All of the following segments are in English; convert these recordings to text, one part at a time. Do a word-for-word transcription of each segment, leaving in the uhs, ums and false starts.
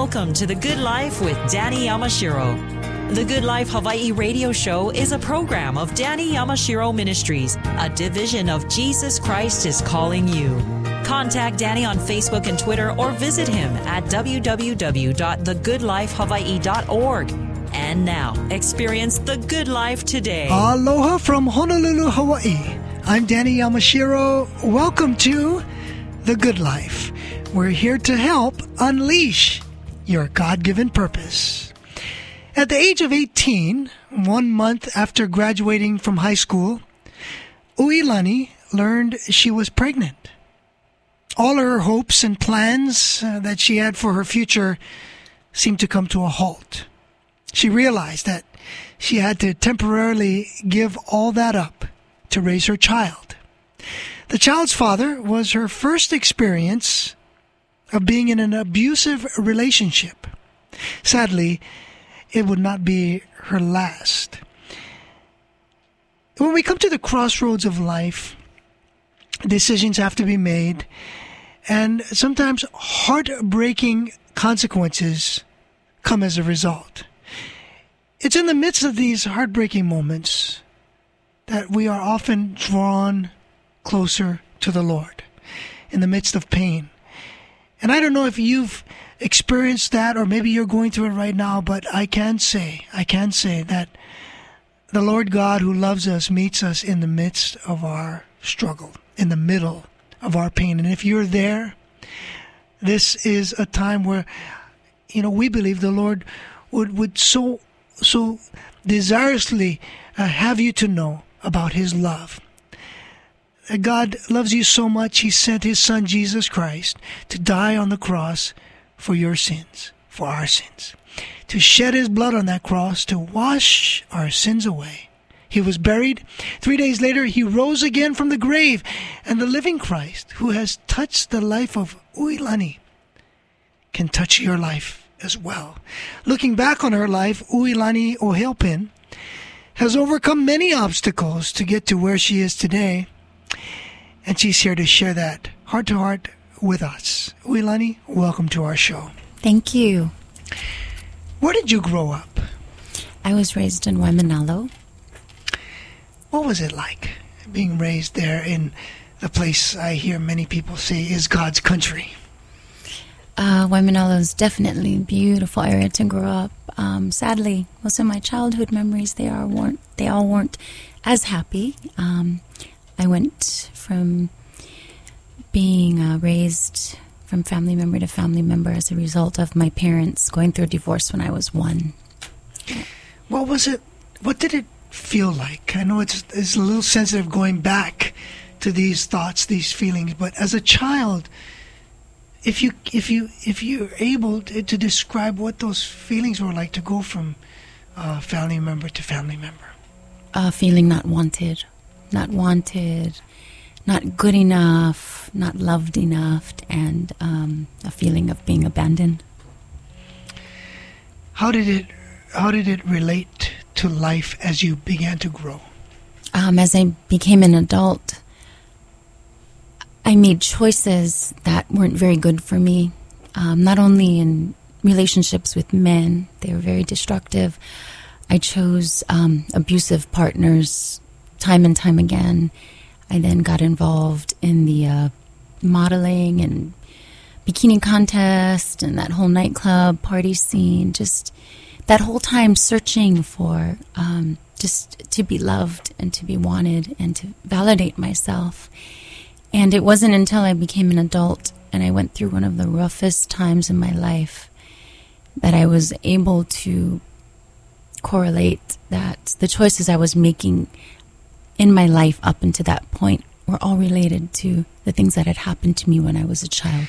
Welcome to The Good Life with Danny Yamashiro. The Good Life Hawaii radio show is a program of Danny Yamashiro Ministries, a division of Jesus Christ is Calling You. Contact Danny on Facebook and Twitter or visit him at w w w dot the good life hawaii dot org. And now, experience the good life today. Aloha from Honolulu, Hawaii. I'm Danny Yamashiro. Welcome to The Good Life. We're here to help unleash your God-given purpose. At the age of eighteen, one month after graduating from high school, Uilani learned she was pregnant. All her hopes and plans uh, that she had for her future seemed to come to a halt. She realized that she had to temporarily give all that up to raise her child. The child's father was her first experience of being in an abusive relationship. Sadly, it would not be her last. When we come to the crossroads of life, decisions have to be made, and sometimes heartbreaking consequences come as a result. It's in the midst of these heartbreaking moments that we are often drawn closer to the Lord, in the midst of pain. And I don't know if you've experienced that, or maybe you're going through it right now, but I can say, I can say that the Lord God who loves us meets us in the midst of our struggle, in the middle of our pain. And if you're there, this is a time where, you know, we believe the Lord would, would so, so desirously uh, have you to know about His love. God loves you so much, He sent His Son, Jesus Christ, to die on the cross for your sins, for our sins, to shed His blood on that cross, to wash our sins away. He was buried. Three days later, He rose again from the grave, and the living Christ, who has touched the life of Uilani, can touch your life as well. Looking back on her life, Uilani Ohelpin has overcome many obstacles to get to where she is today. And she's here to share that heart to heart with us. Uilani, welcome to our show. Thank you. Where did you grow up? I was raised in Waimanalo. What was it like being raised there in the place I hear many people say is God's country? Uh, Waimanalo is definitely a beautiful area to grow up. Um, sadly, most of my childhood memories, they are weren't they all weren't as happy. Um, I went from being uh, raised from family member to family member as a result of my parents going through a divorce when I was one. What was it? What did it feel like? I know it's, it's a little sensitive going back to these thoughts, these feelings, but as a child, if you if you if you're able to, to describe what those feelings were like to go from uh, family member to family member, uh, feeling not wanted. Not wanted, not good enough, not loved enough, and um, a feeling of being abandoned. How did it? How did it relate to life as you began to grow? Um, as I became an adult, I made choices that weren't very good for me. Um, not only in relationships with men, they were very destructive. I chose um, abusive partners. Time and time again. I then got involved in the uh, modeling and bikini contest and that whole nightclub party scene. Just that whole time searching for um, just to be loved and to be wanted and to validate myself. And it wasn't until I became an adult and I went through one of the roughest times in my life that I was able to correlate that the choices I was making in my life up until that point were all related to the things that had happened to me when I was a child.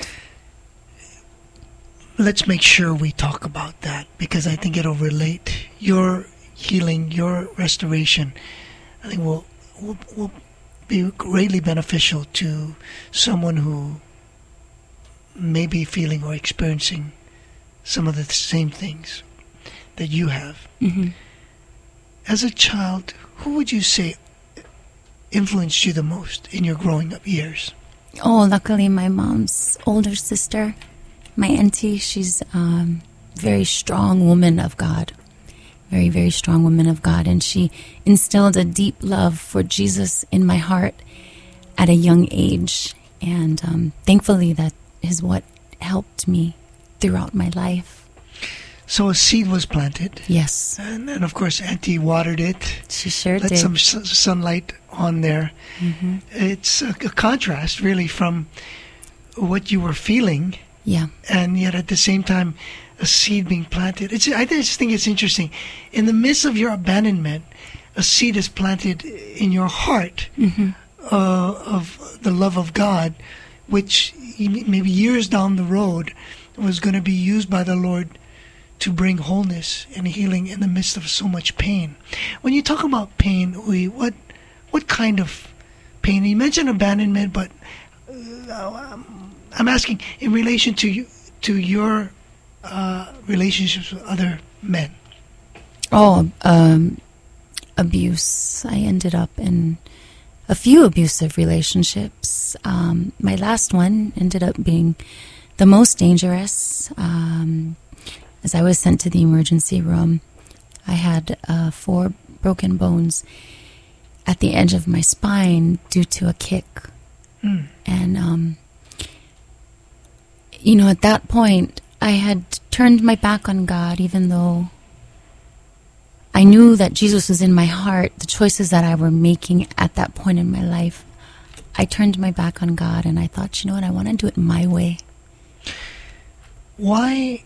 Let's make sure we talk about that, because I think it'll relate. Your healing, your restoration, I think will will, will be greatly beneficial to someone who may be feeling or experiencing some of the same things that you have. Mm-hmm. As a child, who would you say influenced you the most in your growing up years? Oh, luckily my mom's older sister. my auntie, she's um, very strong woman of God. Very, very strong woman of God. And she instilled a deep love for Jesus in my heart at a young age. And um, thankfully that is what helped me throughout my life. So a seed was planted. Yes. And then, of course, Auntie watered it. She sure Let did. some s- sunlight on there. Mm-hmm. It's a, a contrast, really, from what you were feeling, Yeah. and yet at the same time, a seed being planted. It's, I just think it's interesting. In the midst of your abandonment, a seed is planted in your heart Mm-hmm. uh, of the love of God, which maybe years down the road was going to be used by the Lord to bring wholeness and healing in the midst of so much pain. When you talk about pain, we what what kind of pain? You mentioned abandonment, but uh, I'm asking in relation to you, to your uh, relationships with other men. Oh, um, abuse. I ended up in a few abusive relationships. Um, my last one ended up being the most dangerous. Um, as I was sent to the emergency room, I had uh, four broken bones at the edge of my spine due to a kick. Mm. And, um, you know, at that point, I had turned my back on God, even though I knew that Jesus was in my heart. The choices that I were making at that point in my life, I turned my back on God, and I thought, you know what, I want to do it my way. Why?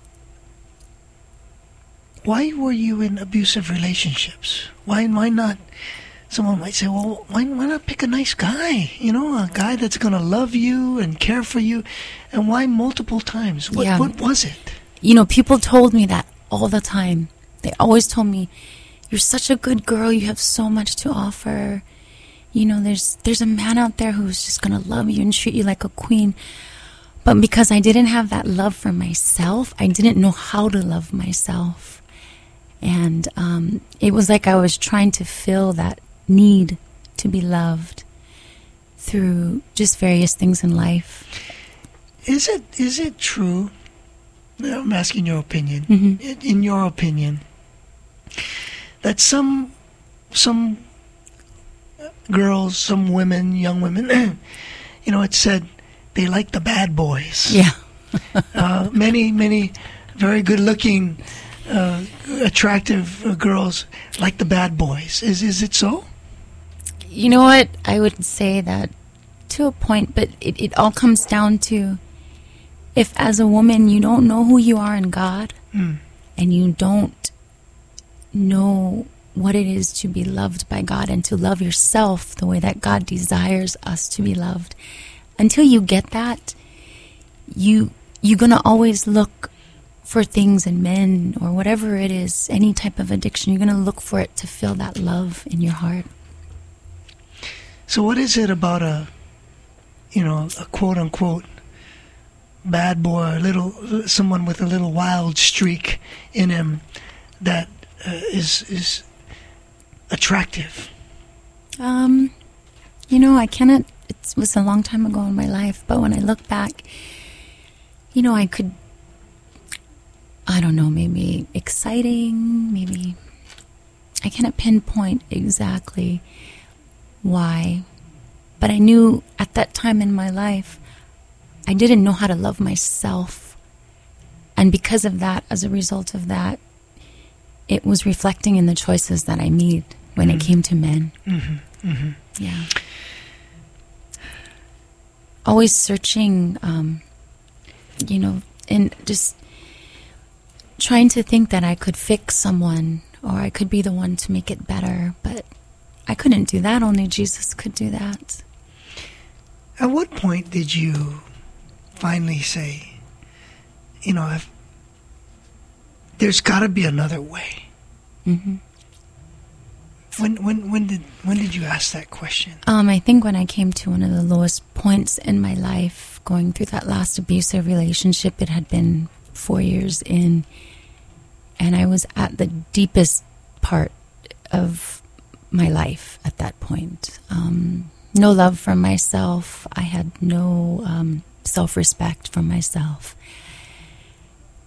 Why were you in abusive relationships? Why? Why not? Someone might say, well, why, why not pick a nice guy? You know, a guy that's going to love you and care for you. And why multiple times? What, Yeah. what was it? You know, people told me that all the time. They always told me, you're such a good girl, you have so much to offer. You know, there's there's a man out there who's just going to love you and treat you like a queen. But because I didn't have that love for myself, I didn't know how to love myself. And um, it was like I was trying to fill that need to be loved through just various things in life. Is it is it true? I'm asking your opinion. Mhm. In, in your opinion, that some some girls, some women, young women, you know, it said they like the bad boys. Yeah. uh, many many very good-looking, uh, attractive uh, girls like the bad boys. Is is it so? You know what? I would say that to a point, but it, it all comes down to if as a woman you don't know who you are in God Mm. and you don't know what it is to be loved by God and to love yourself the way that God desires us to be loved, until you get that, you, you're going to always look for things in men or whatever it is, any type of addiction. You're going to look for it to fill that love in your heart. So what is it about a, you know, a quote-unquote bad boy, a little, someone with a little wild streak in him that uh, is is attractive? Um, you know, I cannot, it was a long time ago in my life, but when I look back, you know, I could, I don't know, maybe exciting, maybe, I cannot pinpoint exactly why, but I knew at that time in my life, I didn't know how to love myself. And because of that, as a result of that, it was reflecting in the choices that I made when Mm-hmm. it came to men. Mm-hmm. Mm-hmm. Yeah. Always searching, um, you know, and just trying to think that I could fix someone or I could be the one to make it better. But I couldn't do that. Only Jesus could do that. At what point did you finally say, you know, if there's got to be another way? Mm-hmm. When when when did when did you ask that question? Um, I think when I came to one of the lowest points in my life, going through that last abusive relationship, it had been four years in, and I was at the deepest part of my life at that point. Um, no love for myself. I had no um, self-respect for myself.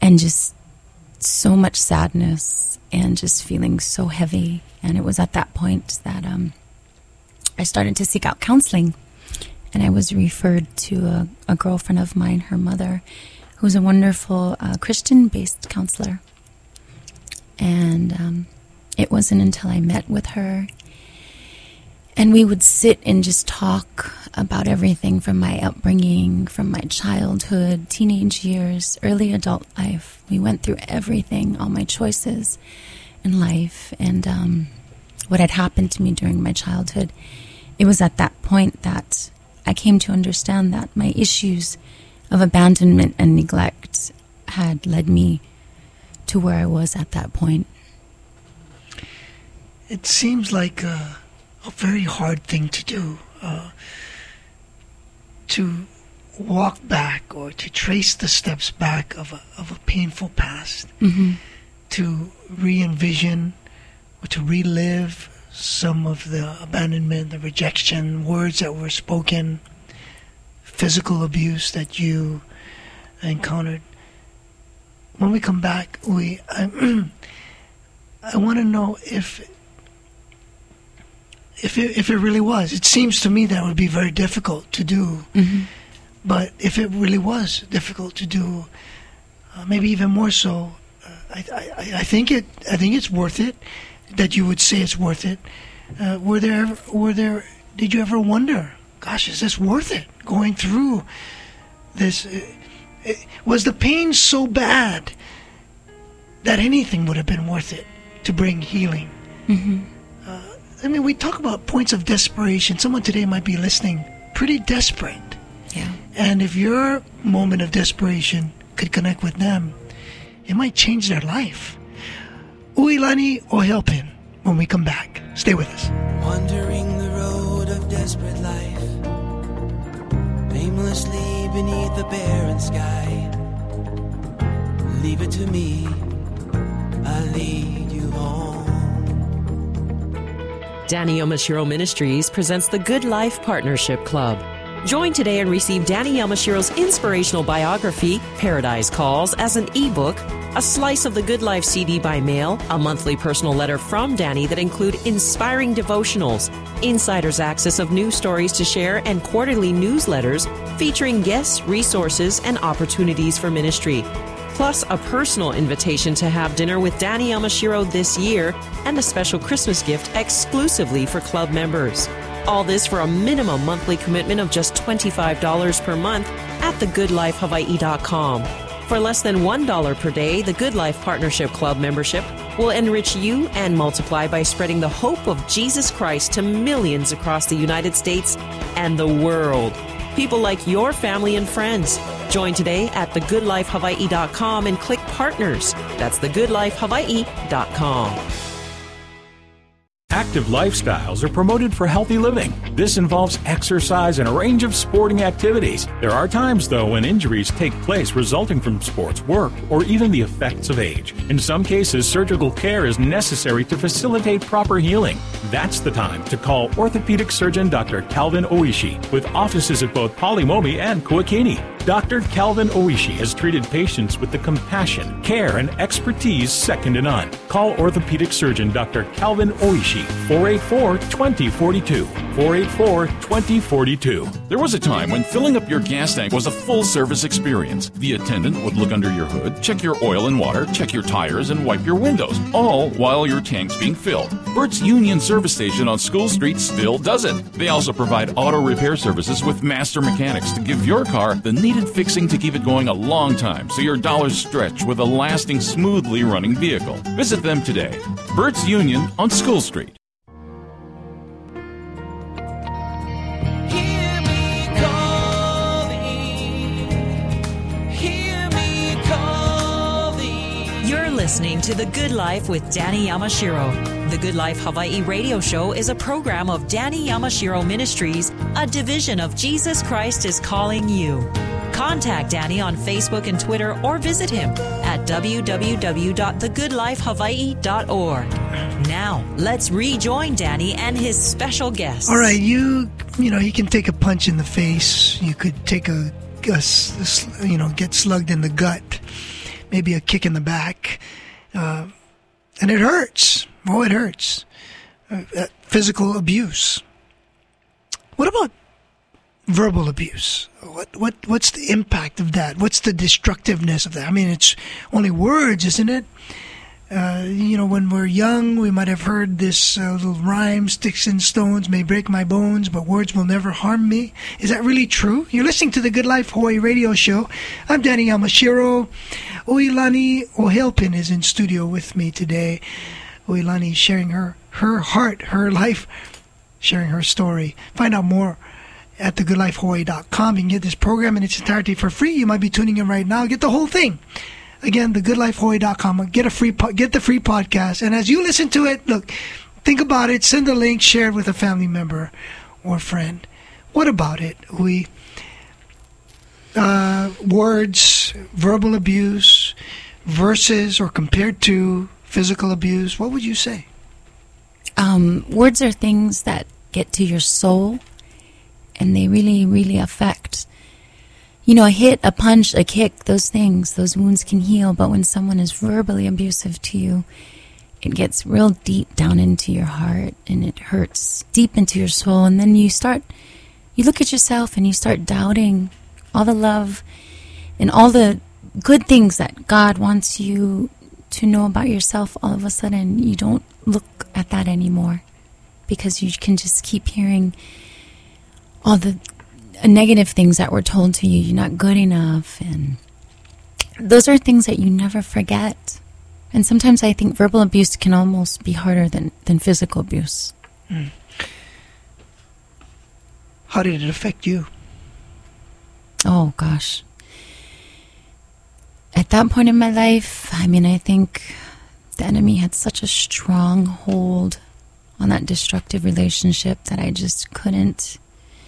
and just so much sadness and just feeling so heavy. And it was at that point that um, I started to seek out counseling. And I was referred to a, a girlfriend of mine, her mother, who's a wonderful uh, Christian-based counselor. And um, it wasn't until I met with her, and we would sit and just talk about everything from my upbringing, from my childhood, teenage years, early adult life. We went through everything, all my choices in life, and um, what had happened to me during my childhood. It was at that point that I came to understand that my issues of abandonment and neglect had led me to where I was at that point. It seems like a, a very hard thing to do, uh, to walk back or to trace the steps back of a, of a painful past, mm-hmm. to re-envision or to relive some of the abandonment, the rejection, words that were spoken, physical abuse that you encountered. When we come back, we I, I want to know if if it, if it really was. It seems to me that would be very difficult to do. Mm-hmm. But if it really was difficult to do, uh, maybe even more so, uh, I, I I think it I think it's worth it. That you would say it's worth it. Uh, were there were there? Did you ever wonder? Gosh, is this worth it? Going through this. Uh, Was the pain so bad that anything would have been worth it to bring healing? Mm-hmm. Uh, I mean, we talk about points of desperation. Someone today might be listening pretty desperate. Yeah. And if your moment of desperation could connect with them, it might change their life. Uilani Ohelpin, when we come back. Stay with us. Wandering the road of desperate life, aimlessly beneath the barren sky. Leave it to me, I'll lead you home. Danny Yamashiro Ministries presents the Good Life Partnership Club. Join today and receive Danny Yamashiro's inspirational biography, Paradise Calls, as an ebook, a slice of the Good Life C D by mail, a monthly personal letter from Danny that include inspiring devotionals, insider's access of news stories to share, and quarterly newsletters featuring guests, resources, and opportunities for ministry. Plus, a personal invitation to have dinner with Danny Yamashiro this year and a special Christmas gift exclusively for club members. All this for a minimum monthly commitment of just twenty-five dollars per month at the good life hawaii dot com. For less than one dollar per day, the Good Life Partnership Club membership will enrich you and multiply by spreading the hope of Jesus Christ to millions across the United States and the world. People like your family and friends. Join today at the good life hawaii dot com and click Partners. That's the good life hawaii dot com. Active lifestyles are promoted for healthy living. This involves exercise and a range of sporting activities. There are times, though, when injuries take place resulting from sports, work, or even the effects of age. In some cases, surgical care is necessary to facilitate proper healing. That's the time to call orthopedic surgeon Doctor Calvin Oishi, with offices at both Polimomi and Kuakini. Doctor Calvin Oishi has treated patients with the compassion, care, and expertise second to none. Call orthopedic surgeon Doctor Calvin Oishi, four eight four, two oh four two, four eight four, two oh four two. There was a time when filling up your gas tank was a full-service experience. The attendant would look under your hood, check your oil and water, check your tires, and wipe your windows, all while your tank's being filled. Bert's Union Service Station on School Street still does it. They also provide auto repair services with master mechanics to give your car the needed fixing to keep it going a long time so your dollars stretch with a lasting, smoothly running vehicle. Visit them today. Bert's Union on School Street. Hear me calling, hear me calling. You're listening to The Good Life with Danny Yamashiro. The Good Life Hawaii radio show is a program of Danny Yamashiro Ministries, a division of Jesus Christ is Calling You. Contact Danny on Facebook and Twitter or visit him at w w w dot the good life hawaii dot org. Now, let's rejoin Danny and his special guest. All right, you you know, you can take a punch in the face. You could take a, a, a you know, get slugged in the gut. maybe a kick in the back. Uh, and it hurts. Oh, it hurts. Uh, physical abuse. What about verbal abuse? What what what's the impact of that? What's the destructiveness of that? I mean, it's only words, isn't it? Uh, you know, when we're young, we might have heard this uh, little rhyme, sticks and stones may break my bones, but words will never harm me. Is that really true? You're listening to the Good Life Hawaii radio show. I'm Danny Yamashiro. Oilani Ohelpin is in studio with me today. Oilani is sharing her, her heart, her life, sharing her story. Find out more at the good life hawaii dot com. You can get this program in its entirety for free. You might be tuning in right now. Get the whole thing. Again, the good life hawaii dot com. Get a free, po- get the free podcast. And as you listen to it, look, think about it. Send a link. Share it with a family member or friend. What about it? We uh, words, verbal abuse, versus or compared to physical abuse. What would you say? Um, words are things that get to your soul, and they really, really affect. You know, a hit, a punch, a kick, those things, those wounds can heal. But when someone is verbally abusive to you, it gets real deep down into your heart, and it hurts deep into your soul. And then you start, you look at yourself and you start doubting all the love and all the good things that God wants you to know about yourself. All of a sudden, you don't look at that anymore, because you can just keep hearing all the negative things that were told to you. You're not good enough, and those are things that you never forget. And sometimes I think verbal abuse can almost be harder than, than physical abuse. Mm. How did it affect you? Oh, gosh. At that point in my life, I mean, I think the enemy had such a strong hold on that destructive relationship that I just couldn't.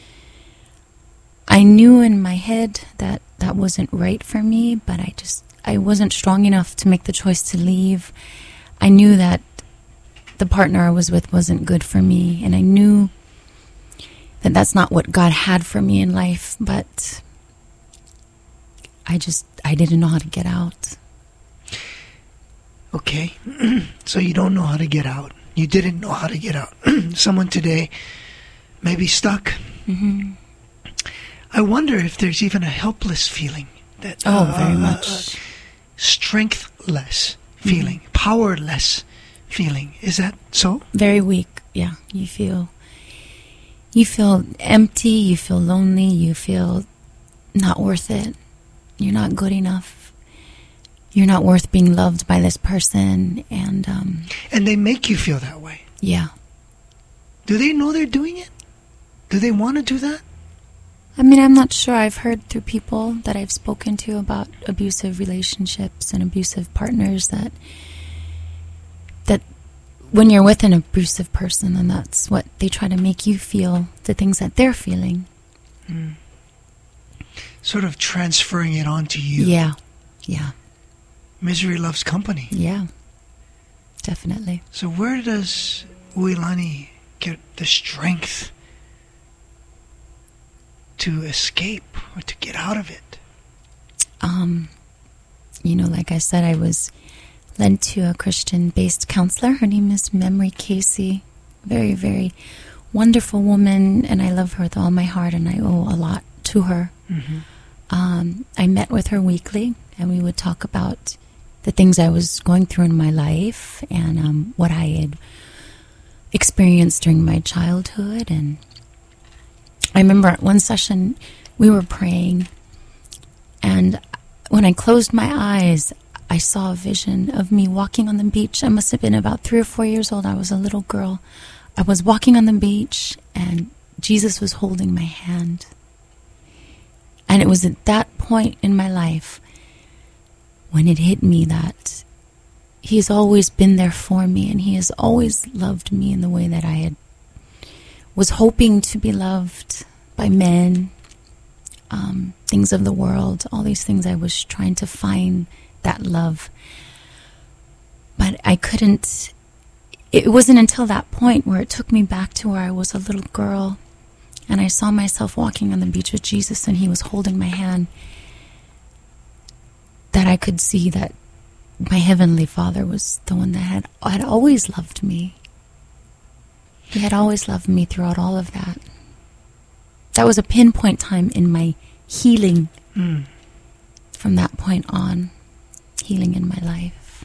I knew in my head that that wasn't right for me, but I just, I wasn't strong enough to make the choice to leave. I knew that the partner I was with wasn't good for me, and I knew that that's not what God had for me in life, but I just, I didn't know how to get out. Okay, so you don't know how to get out. You didn't know how to get out. Someone today may be stuck. Mm-hmm. I wonder if there's even a helpless feeling. That, oh, uh, very uh, much. Uh, strengthless feeling, mm-hmm. powerless feeling. Is that so? Very weak, yeah. You feel, you feel empty, you feel lonely, you feel not worth it. You're not good enough. You're not worth being loved by this person. And um, and they make you feel that way. Yeah. Do they know they're doing it? Do they want to do that? I mean, I'm not sure. I've heard through people that I've spoken to about abusive relationships and abusive partners that that when you're with an abusive person, then that's what they try to make you feel, the things that they're feeling. Mm. Sort of transferring it onto you. Yeah, yeah. Misery loves company. Yeah, definitely. So where does Uilani get the strength to escape or to get out of it? Um, you know, like I said, I was led to a Christian-based counselor. Her name is Memory Casey. Very, very wonderful woman, and I love her with all my heart, and I owe a lot to her. Mm-hmm. Um, I met with her weekly, and we would talk about the things I was going through in my life and um, what I had experienced during my childhood. And I remember at one session we were praying, and when I closed my eyes, I saw a vision of me walking on the beach. I must have been about three or four years old. I was a little girl. I was walking on the beach, and Jesus was holding my hand. And it was at that point in my life when it hit me that He has always been there for me, and He has always loved me in the way that I had was hoping to be loved by men, um, things of the world, all these things. I was trying to find that love. But I couldn't, it wasn't until that point where it took me back to where I was a little girl, and I saw myself walking on the beach with Jesus, and He was holding my hand, that I could see that my Heavenly Father was the one that had, had always loved me. He had always loved me throughout all of that. That was a pinpoint time in my healing. Mm. From that point on, healing in my life.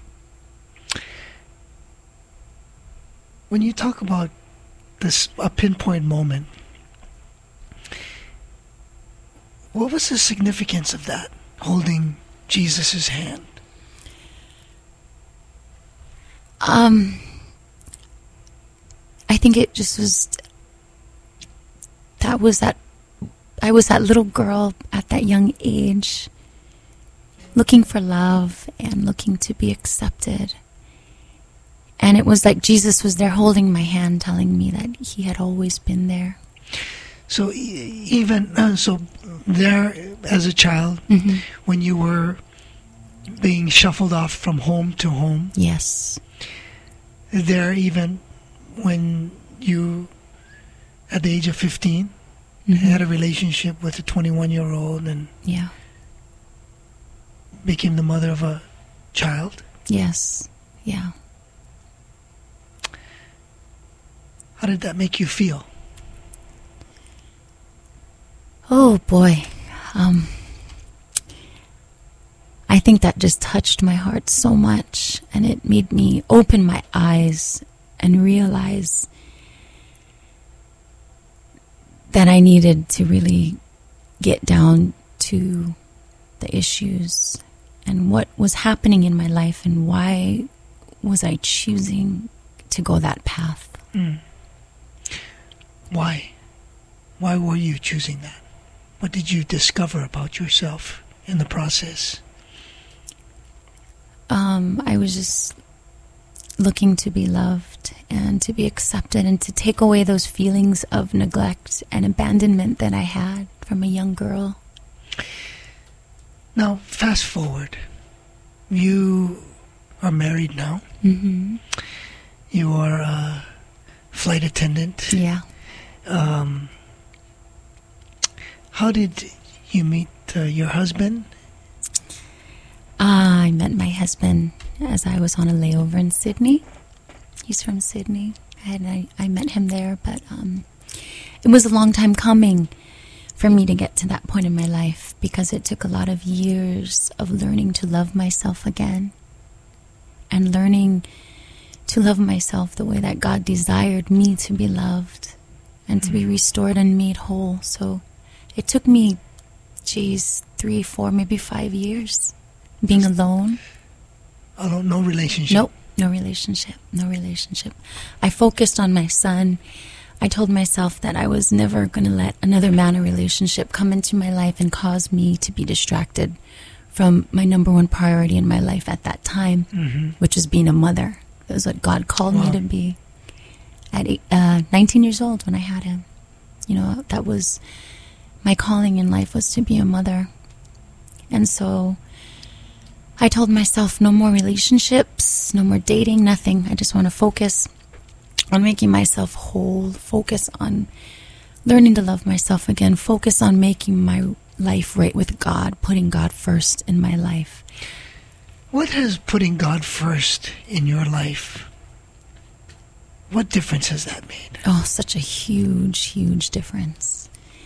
When you talk about this, a pinpoint moment, what was the significance of that, holding Jesus' hand? Um, I think it just was, that was that, I was that little girl at that young age, looking for love and looking to be accepted. And it was like Jesus was there holding my hand, telling me that he had always been there. So e- even, uh, so there as a child, Mm-hmm. when you were being shuffled off from home to home, Yes. there even when you, at the age of fifteen, Mm-hmm. had a relationship with a twenty-one-year-old and Yeah. became the mother of a child. Yes. Yeah. How did that make you feel? Oh boy. Um, I think that just touched my heart so much, and it made me open my eyes and realize that I needed to really get down to the issues and what was happening in my life and why was I choosing to go that path. Mm. Why? Why were you choosing that? What did you discover about yourself in the process? Um, I was just looking to be loved and to be accepted and to take away those feelings of neglect and abandonment that I had from a young girl. Now, fast forward. You are married now. Mm-hmm. You are a flight attendant. Yeah. Um, how did you meet uh, your husband? I met my husband as I was on a layover in Sydney. He's from Sydney. And I, I met him there, but um, it was a long time coming for me to get to that point in my life because it took a lot of years of learning to love myself again and learning to love myself the way that God desired me to be loved and to be restored and made whole. So it took me, geez, three, four, maybe five years being alone. Alone, no relationship? Nope, no relationship, no relationship. I focused on my son. I told myself that I was never going to let another man or relationship come into my life and cause me to be distracted from my number one priority in my life at that time, mm-hmm. which was being a mother. That was what God called wow. me to be at eight, uh, nineteen years old when I had him. You know, that was my calling in life, was to be a mother. And so I told myself no more relationships, no more dating, nothing. I just want to focus on making myself whole, focus on learning to love myself again, focus on making my life right with God, putting God first in my life. What has putting God first in your life, what difference has that made? Oh, such a huge, huge difference.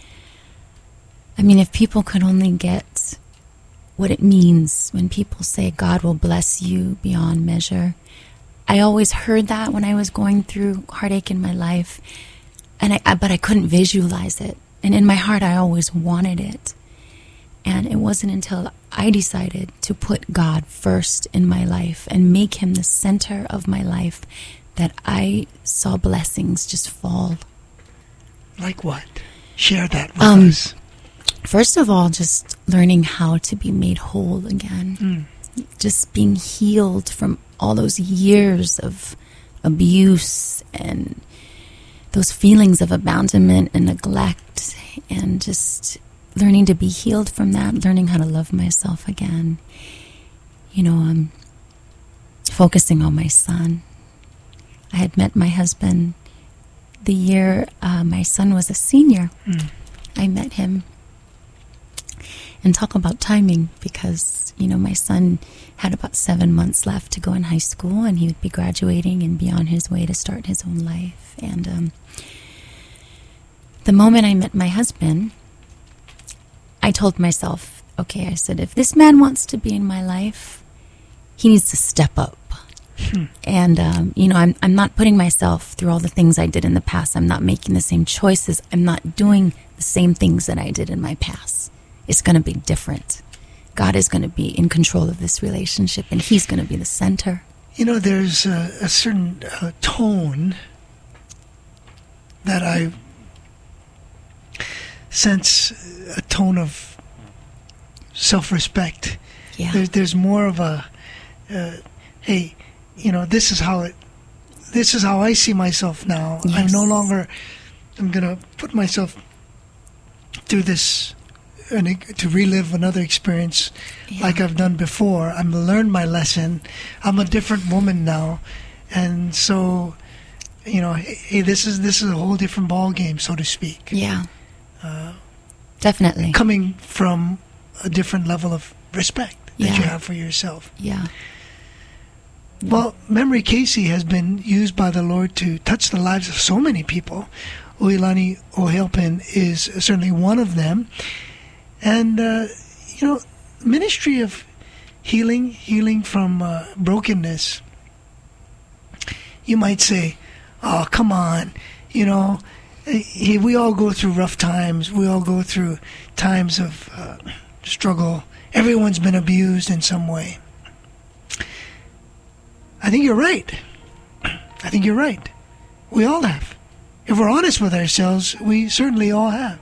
I mean, if people could only get what it means when people say God will bless you beyond measure. I always heard that when I was going through heartache in my life, and I, I but I couldn't visualize it. And in my heart, I always wanted it. And it wasn't until I decided to put God first in my life and make him the center of my life that I saw blessings just fall. Like what? Share that with Um, us. First of all, just learning how to be made whole again. Mm. Just being healed from all those years of abuse and those feelings of abandonment and neglect, and just learning to be healed from that, learning how to love myself again. You know, I'm focusing on my son. I had met my husband the year uh, my son was a senior. Mm. I met him. And talk about timing, because, you know, my son had about seven months left to go in high school, and he would be graduating and be on his way to start his own life. And um, the moment I met my husband, I told myself, okay, I said, if this man wants to be in my life, he needs to step up. Hmm. And, um, you know, I'm I'm not putting myself through all the things I did in the past. I'm not making the same choices. I'm not doing the same things that I did in my past. It's going to be different. God is going to be in control of this relationship, and he's going to be the center. You know, there's a, a certain uh, tone that I sense, a tone of self-respect. Yeah. There, there's more of a, uh, hey, you know, this is how it, this is how I see myself now. Yes. I'm no longer, I'm going to put myself through this, and to relive another experience yeah. like I've done before. I'm learned my lesson. I'm a different woman now, and so, you know, hey, this is this is a whole different ball game, so to speak. Yeah, uh, definitely coming from a different level of respect that yeah. you have for yourself. Yeah. Well, Memory Casey has been used by the Lord to touch the lives of so many people. Uilani O'Halpin is certainly one of them. And, uh, you know, ministry of healing, healing from uh, brokenness, you might say, oh, come on, you know, he, we all go through rough times. We all go through times of uh, struggle. Everyone's been abused in some way. I think you're right. I think you're right. We all have. If we're honest with ourselves, we certainly all have.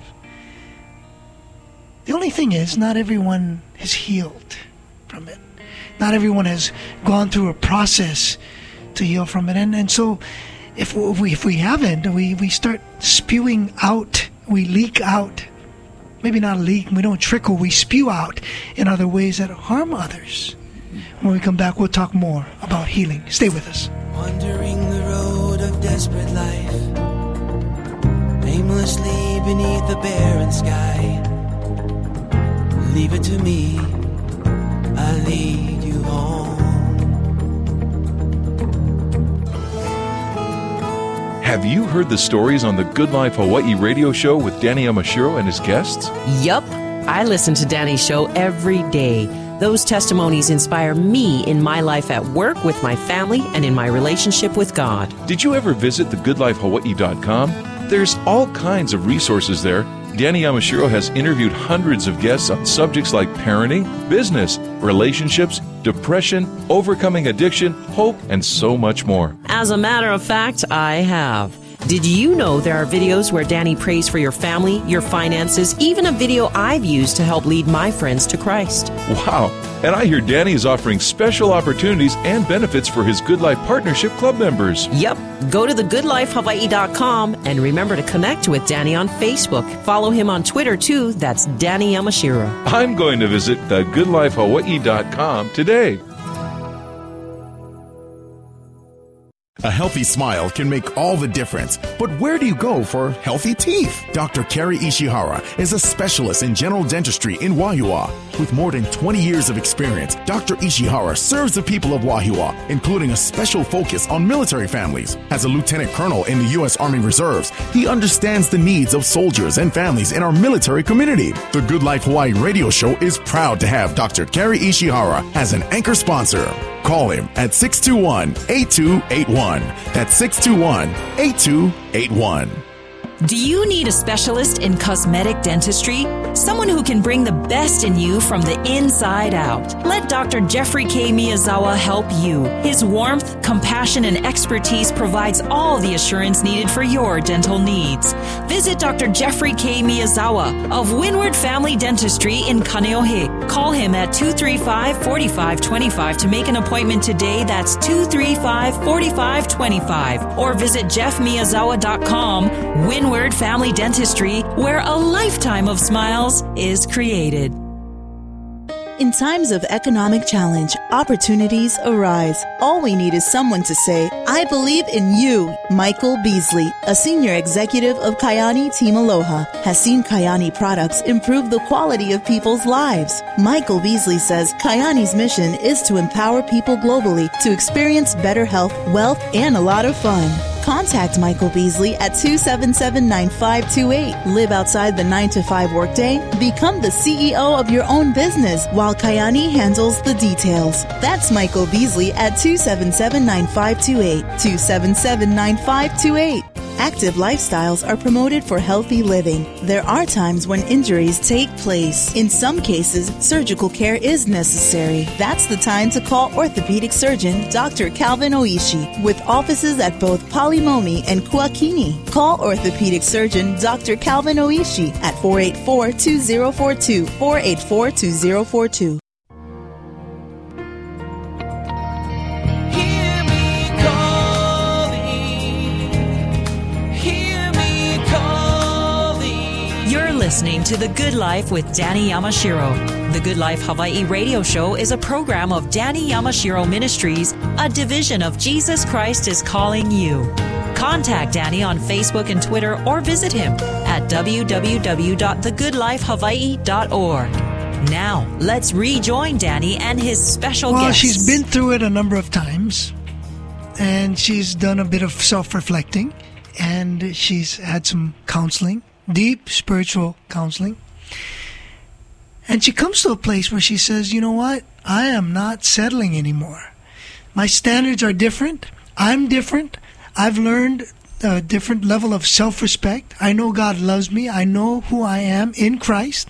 The only thing is, not everyone has healed from it. Not everyone has gone through a process to heal from it. And and so, if we, if we haven't, we, we start spewing out, we leak out. Maybe not leak, we don't trickle, we spew out in other ways that harm others. When we come back, we'll talk more about healing. Stay with us. Wandering the road of desperate life, aimlessly beneath the barren sky. Leave it to me, I'll lead you home. Have you heard the stories on the Good Life Hawaii radio show with Danny Yamashiro and his guests? Yup. I listen to Danny's show every day. Those testimonies inspire me in my life at work, with my family, and in my relationship with God. Did you ever visit the good life hawaii dot com? There's all kinds of resources there. Danny Yamashiro has interviewed hundreds of guests on subjects like parenting, business, relationships, depression, overcoming addiction, hope, and so much more. As a matter of fact, I have. Did you know there are videos where Danny prays for your family, your finances, even a video I've used to help lead my friends to Christ? Wow. And I hear Danny is offering special opportunities and benefits for his Good Life Partnership Club members. Yep. Go to the good life hawaii dot com and remember to connect with Danny on Facebook. Follow him on Twitter, too. That's Danny Yamashiro. I'm going to visit the good life hawaii dot com today. A healthy smile can make all the difference. But where do you go for healthy teeth? Doctor Kerry Ishihara is a specialist in general dentistry in Wahiawa. With more than twenty years of experience, Doctor Ishihara serves the people of Wahiawa, including a special focus on military families. As a lieutenant colonel in the U S Army Reserves, he understands the needs of soldiers and families in our military community. The Good Life Hawaii radio show is proud to have Doctor Kerry Ishihara as an anchor sponsor. Call him at six two one, eight two eight one. That's six two one, eight two eight one. Do you need a specialist in cosmetic dentistry? Someone who can bring the best in you from the inside out. Let Doctor Jeffrey K. Miyazawa help you. His warmth, compassion, and expertise provides all the assurance needed for your dental needs. Visit Doctor Jeffrey K. Miyazawa of Windward Family Dentistry in Kaneohe. Call him at two three five, four five two five to make an appointment today. That's two three five, four five two five. Or visit jeff miyazawa dot com. Windward Family Dentistry, where a lifetime of smiles is created. In times of economic challenge, opportunities arise. All we need is someone to say, I believe in you. Michael Beasley, a senior executive of Kyani Team Aloha, has seen Kyani products improve the quality of people's lives. Michael Beasley says Kyani's mission is to empower people globally to experience better health, wealth, and a lot of fun. Contact Michael Beasley at two seven seven, nine five two eight. Live outside the nine to five workday. Become the C E O of your own business while Kyani handles the details. That's Michael Beasley at two seven seven, nine five two eight. two seven seven, nine five two eight. Active lifestyles are promoted for healthy living. There are times when injuries take place. In some cases, surgical care is necessary. That's the time to call orthopedic surgeon Doctor Calvin Oishi, with offices at both Palimomi and Kuakini. Call orthopedic surgeon Doctor Calvin Oishi at four eight four, two zero four two, four eight four, two zero four two. Listening to The Good Life with Danny Yamashiro. The Good Life Hawaii radio show is a program of Danny Yamashiro Ministries, a division of Jesus Christ is Calling You. Contact Danny on Facebook and Twitter or visit him at w w w dot the good life hawaii dot org. Now, let's rejoin Danny and his special well, guests. Well, she's been through it a number of times, and she's done a bit of self-reflecting, and she's had some counseling. Deep spiritual counseling. And she comes to a place where she says, you know what? I am not settling anymore. My standards are different. I'm different. I've learned a different level of self-respect. I know God loves me. I know who I am in Christ.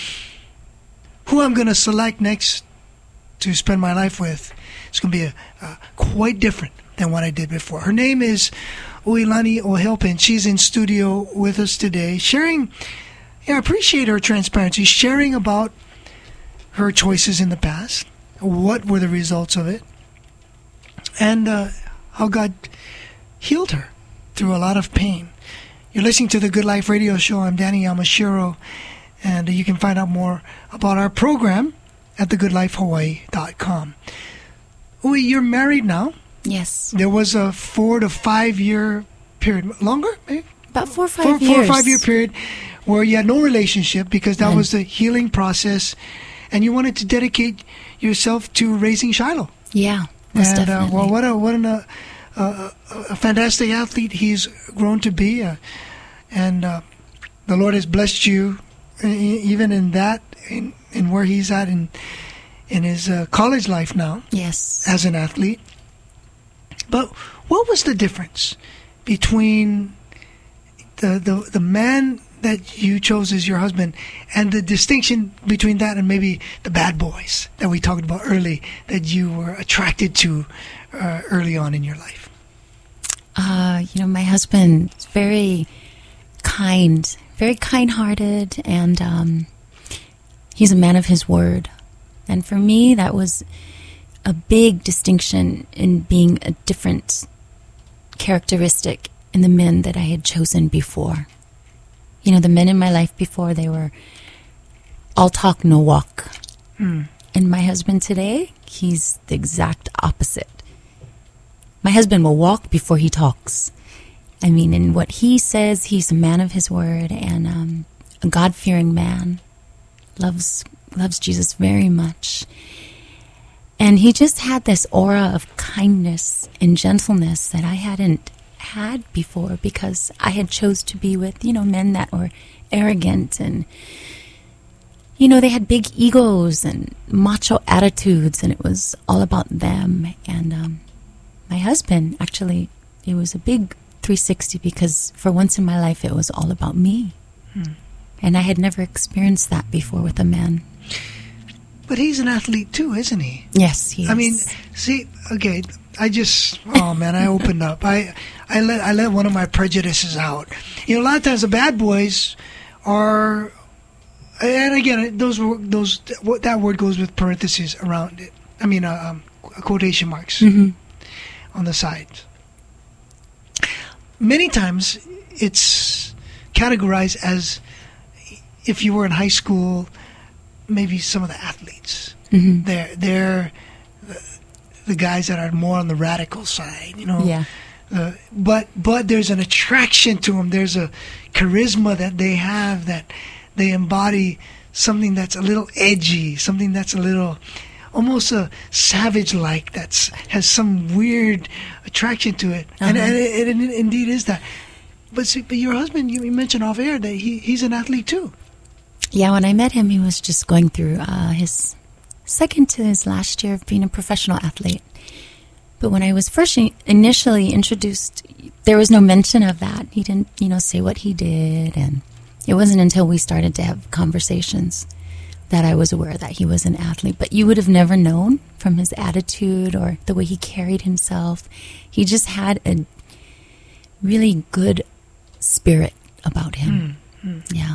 Who I'm going to select next to spend my life with. It's going to be a, uh, quite different than what I did before. Her name is Uilani Ohelpin. She's in studio with us today, sharing, yeah, I appreciate her transparency, sharing about her choices in the past, what were the results of it, and uh, how God healed her through a lot of pain. You're listening to the Good Life Radio Show. I'm Danny Yamashiro, and you can find out more about our program at the good life hawaii dot com. Ui, you're married now. Yes. There was a four to five year period, longer, maybe? About four or five four, years. Four or five year period where you had no relationship because that and was the healing process, and you wanted to dedicate yourself to raising Shiloh. Yeah, most and, definitely. Uh, well, what a what an, uh, uh, a fantastic athlete he's grown to be, uh, and uh, the Lord has blessed you even in that, in, in where he's at in in his uh, college life now. Yes, as an athlete. But what was the difference between the, the the man that you chose as your husband and the distinction between that and maybe the bad boys that we talked about early that you were attracted to uh, early on in your life? Uh, you know, my husband is very kind, very kind-hearted, and um, he's a man of his word. And for me, that was a big distinction in being a different characteristic in the men that I had chosen before. You know, the men in my life before, they were all talk, no walk. Mm. And my husband today, he's the exact opposite. My husband will walk before he talks. I mean, in what he says, he's a man of his word and um, a God-fearing man. Loves loves Jesus very much. And he just had this aura of kindness and gentleness that I hadn't had before because I had chose to be with, you know, men that were arrogant and, you know, they had big egos and macho attitudes, and it was all about them. And um, my husband, actually, it was a big three sixty because for once in my life it was all about me. Hmm. And I had never experienced that before with a man. But he's an athlete too, isn't he? Yes, he is. I mean, see, okay, I just, oh man, I opened up. I, I let, I let one of my prejudices out. You know, a lot of times the bad boys are, and again, those, those, that word goes with parentheses around it. I mean, uh, um, quotation marks mm-hmm. on the side. Many times it's categorized as if you were in high school, maybe some of the athletes. Mm-hmm. They're they're the, the guys that are more on the radical side, you know. Yeah. Uh, but but there's an attraction to them. There's a charisma that they have, that they embody something that's a little edgy, something that's a little almost a savage-like, that's has some weird attraction to it. Uh-huh. And, and it, it, it indeed is that. But see, but your husband, you, you mentioned off air that he, he's an athlete too. Yeah, when I met him, he was just going through uh, his second to his last year of being a professional athlete. But when I was first initially introduced, there was no mention of that. He didn't, you know, say what he did. And it wasn't until we started to have conversations that I was aware that he was an athlete. But you would have never known from his attitude or the way he carried himself. He just had a really good spirit about him. Mm-hmm. Yeah.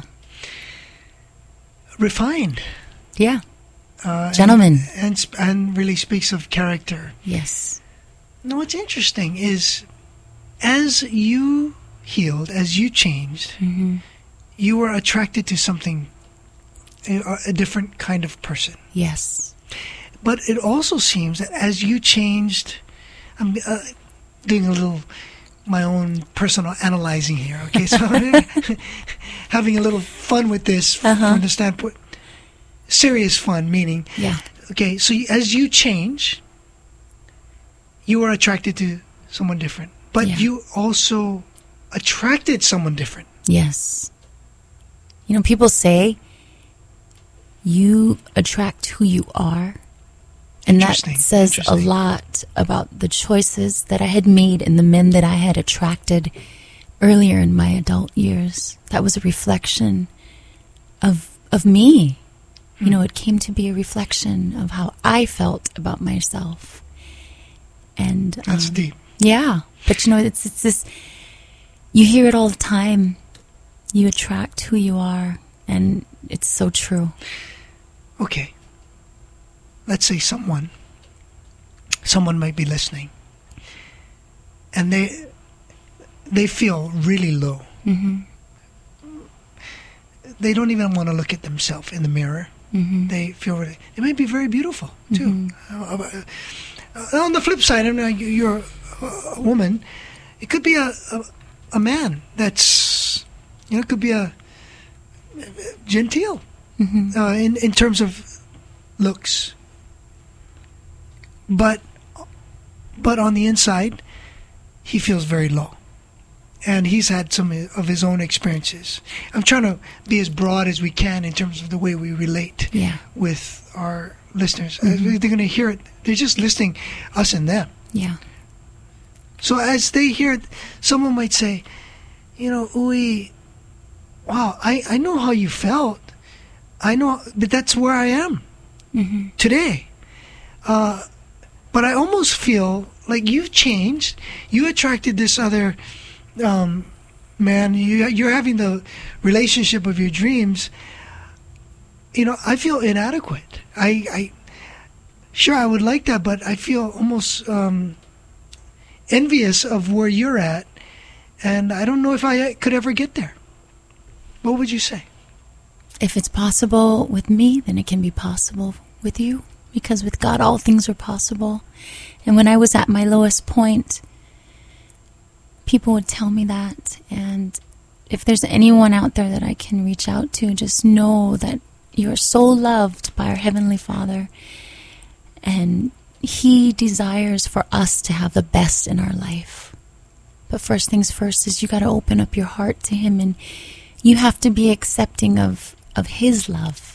Refined. Yeah. Uh, Gentleman. And, and, and really speaks of character. Yes. Now, what's interesting is as you healed, as you changed, mm-hmm. you were attracted to something, a, a different kind of person. Yes. But it also seems that as you changed, I'm uh, doing a little, my own personal analyzing here, okay? So having a little fun with this uh-huh. from the standpoint, serious fun, meaning, yeah. okay, so as you change, you were attracted to someone different, but yeah. you also attracted someone different. Yes. You know, people say you attract who you are, and that says a lot about the choices that I had made and the men that I had attracted earlier in my adult years. That was a reflection of of me. You know, it came to be a reflection of how I felt about myself. And that's um, deep. Yeah, but you know, it's it's this. You hear it all the time. You attract who you are, and it's so true. Okay. Let's say someone, someone might be listening, and they they feel really low. Mm-hmm. They don't even want to look at themselves in the mirror. Mm-hmm. They feel really. They may be very beautiful too. Mm-hmm. Uh, on the flip side, I mean, you're a woman. It could be a, a a man that's, you know, it could be a genteel mm-hmm. uh, in in terms of looks. But but on the inside, he feels very low. And he's had some of his own experiences. I'm trying to be as broad as we can in terms of the way we relate yeah. with our listeners. Mm-hmm. They're going to hear it. They're just listening, us and them. Yeah. So as they hear it, someone might say, you know, Uy, wow, I, I know how you felt. I know, but that's where I am mm-hmm. today. Uh, but I almost feel like you've changed. You attracted this other... Um, man, you, you're having the relationship of your dreams. You know, I feel inadequate. I, I sure I would like that, but I feel almost um, envious of where you're at, and I don't know if I could ever get there. What would you say? If it's possible with me, then it can be possible with you, because with God, all things are possible. And when I was at my lowest point, people would tell me that, and if there's anyone out there that I can reach out to, just know that you're so loved by our Heavenly Father, and He desires for us to have the best in our life. But first things first is you got to open up your heart to Him, and you have to be accepting of, of His love.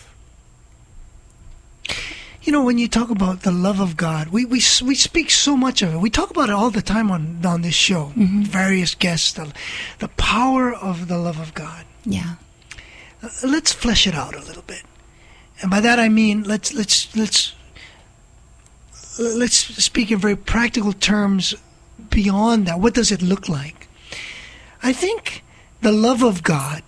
You know, when you talk about the love of God, we we we speak so much of it. We talk about it all the time on on this show. Mm-hmm. Various guests, the, the power of the love of God. Yeah. Uh, let's flesh it out a little bit, and by that I mean let's let's let's let's speak in very practical terms. Beyond that, what does it look like? I think the love of God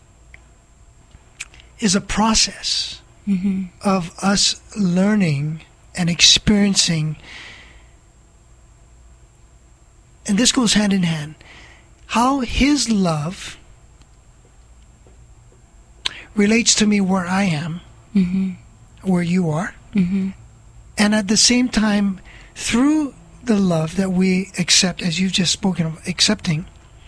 is a process. Mm-hmm. Of us learning and experiencing, and this goes hand in hand, how His love relates to me where I am, mm-hmm. where you are, Mm-hmm. And at the same time, through the love that we accept, as you've just spoken of accepting,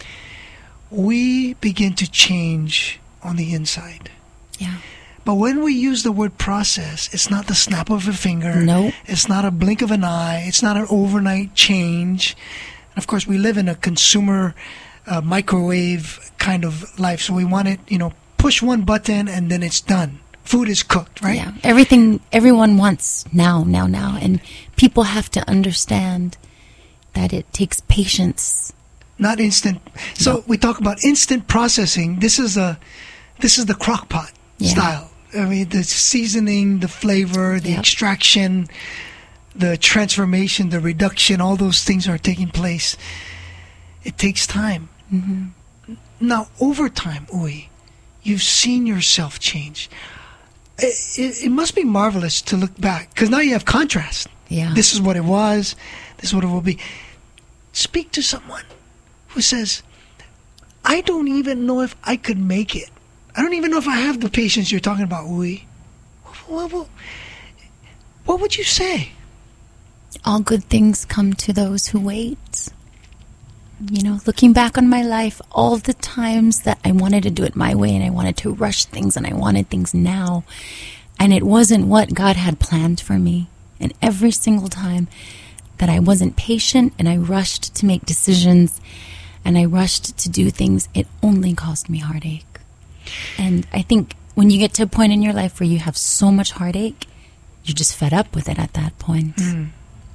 we begin to change on the inside. Yeah. But when we use the word process, it's not the snap of a finger. No. It's not a blink of an eye. It's not an overnight change. And of course, we live in a consumer uh, microwave kind of life. So we want it, you know, push one button and then it's done. Food is cooked, right? Yeah. Everything, everyone wants now, now, now. And people have to understand that it takes patience. Not instant. So No. we talk about instant processing. This is a, this is the crock pot Yeah. style. I mean, the seasoning, the flavor, the Yep. extraction, the transformation, the reduction, all those things are taking place. It takes time. Mm-hmm. Now, over time, Uy, you've seen yourself change. It, it, it must be marvelous to look back, because now you have contrast. Yeah. This is what it was. This is what it will be. Speak to someone who says, I don't even know if I could make it. I don't even know if I have the patience you're talking about, Uy. What, what, what would you say? All good things come to those who wait. You know, looking back on my life, all the times that I wanted to do it my way and I wanted to rush things and I wanted things now, and it wasn't what God had planned for me. And every single time that I wasn't patient and I rushed to make decisions and I rushed to do things, it only caused me heartache. And I think when you get to a point in your life where you have so much heartache, you're just fed up with it at that point. Mm.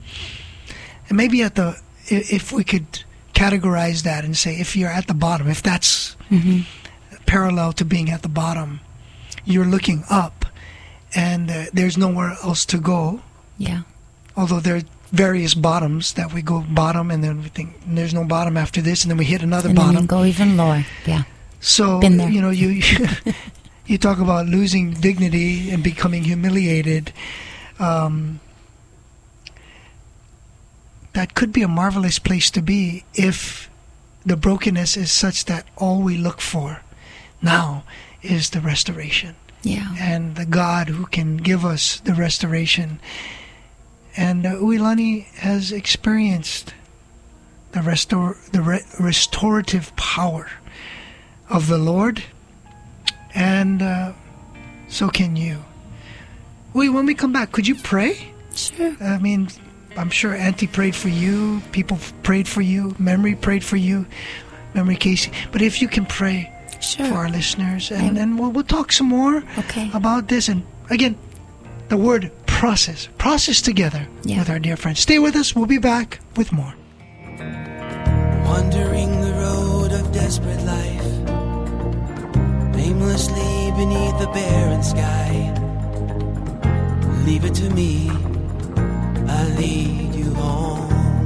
And maybe at the, if we could categorize that and say, if you're at the bottom, if that's Mm-hmm. parallel to being at the bottom, you're looking up and uh, there's nowhere else to go. Yeah. Although there are various bottoms that we go bottom and then we think there's no bottom after this, and then we hit another And bottom. then you go even lower. Yeah. So, Been there. you know, you you talk about losing dignity and becoming humiliated. Um, that could be a marvelous place to be if the brokenness is such that all we look for now is the restoration. Yeah. And the God who can give us the restoration. And uh, Uilani has experienced the restore the re- restorative power of the Lord, and uh, so can you. Wait, when we come back, could you pray? Sure. I mean, I'm sure Auntie prayed for you, people prayed for you, Memory prayed for you, Memory Casey. But if you can pray Sure. for our listeners, and then we'll, we'll talk some more Okay. about this. And again, the word process, process together Yeah. with our dear friends. Stay with us. We'll be back with more. Wandering the road of desperate life, aimlessly beneath the barren sky. Leave it to me, I'll lead you home.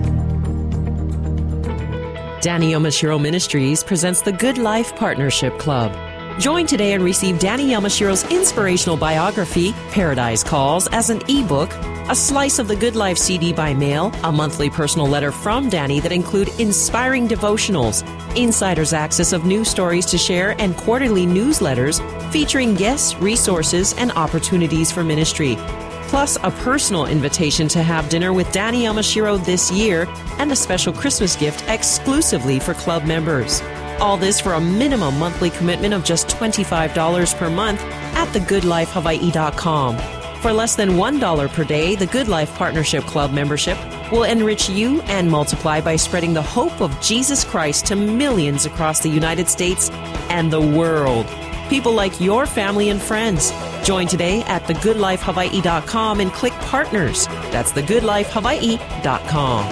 Danny Yamashiro Ministries presents the Good Life Partnership Club. Join today and receive Danny Yamashiro's inspirational biography, Paradise Calls, as an ebook, a slice of the Good Life C D by mail, a monthly personal letter from Danny that include inspiring devotionals, insider's access of news stories to share, and quarterly newsletters featuring guests, resources, and opportunities for ministry. Plus, a personal invitation to have dinner with Danny Yamashiro this year and a special Christmas gift exclusively for club members. All this for a minimum monthly commitment of just twenty-five dollars per month at the good life hawaii dot com. For less than one dollar per day, the Good Life Partnership Club membership will enrich you and multiply by spreading the hope of Jesus Christ to millions across the United States and the world. People like your family and friends. Join today at the good life hawaii dot com and click Partners. That's the good life hawaii dot com.